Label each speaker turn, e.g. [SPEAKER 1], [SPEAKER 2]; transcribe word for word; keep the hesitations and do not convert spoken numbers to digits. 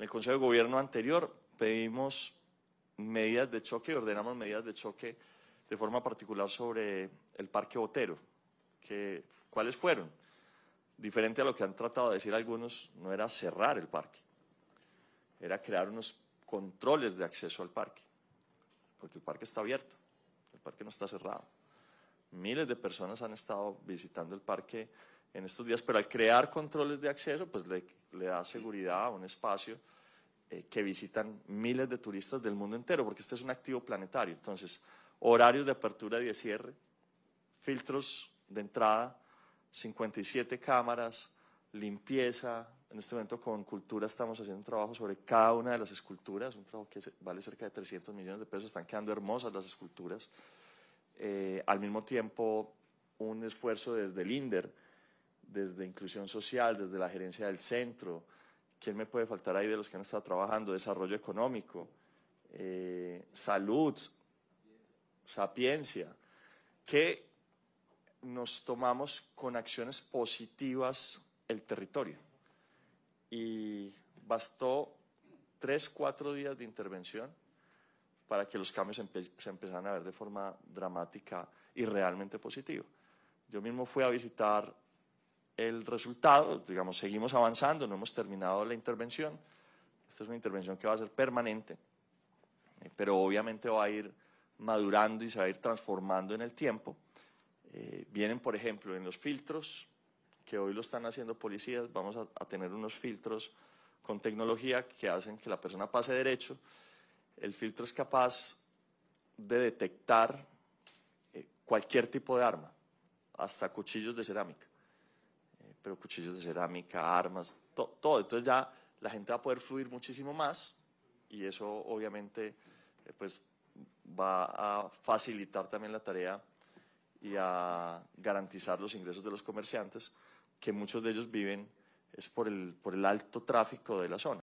[SPEAKER 1] En el Consejo de Gobierno anterior pedimos medidas de choque y ordenamos medidas de choque de forma particular sobre el Parque Botero. Que, ¿Cuáles fueron? Diferente a lo que han tratado de decir algunos, no era cerrar el parque, era crear unos controles de acceso al parque, porque el parque está abierto, el parque no está cerrado. Miles de personas han estado visitando el parque en estos días, pero al crear controles de acceso, pues le, le da seguridad a un espacio eh, que visitan miles de turistas del mundo entero, porque este es un activo planetario. Entonces, horarios de apertura y de cierre, filtros de entrada, cincuenta y siete cámaras, limpieza. En este momento con Cultura estamos haciendo un trabajo sobre cada una de las esculturas, un trabajo que vale cerca de trescientos millones de pesos, están quedando hermosas las esculturas. Eh, al mismo tiempo, un esfuerzo desde el INDER, desde Inclusión Social, desde la gerencia del centro. ¿Quién me puede faltar ahí de los que han estado trabajando? Desarrollo económico, eh, salud, sapiencia, que nos tomamos con acciones positivas el territorio. Y bastó tres, cuatro días de intervención para que los cambios empe se empezaran a ver de forma dramática y realmente positiva. Yo mismo fui a visitar el resultado, digamos, seguimos avanzando, no hemos terminado la intervención. Esta es una intervención que va a ser permanente, eh, pero obviamente va a ir madurando y se va a ir transformando en el tiempo. Eh, vienen, por ejemplo, en los filtros, que hoy lo están haciendo policías, vamos a, a tener unos filtros con tecnología que hacen que la persona pase derecho. El filtro es capaz de detectar eh, cualquier tipo de arma, hasta cuchillos de cerámica, eh, pero cuchillos de cerámica, armas, to, todo. Entonces ya la gente va a poder fluir muchísimo más y eso obviamente eh, pues, va a facilitar también la tarea y a garantizar los ingresos de los comerciantes, que muchos de ellos viven es por el, por el alto tráfico de la zona.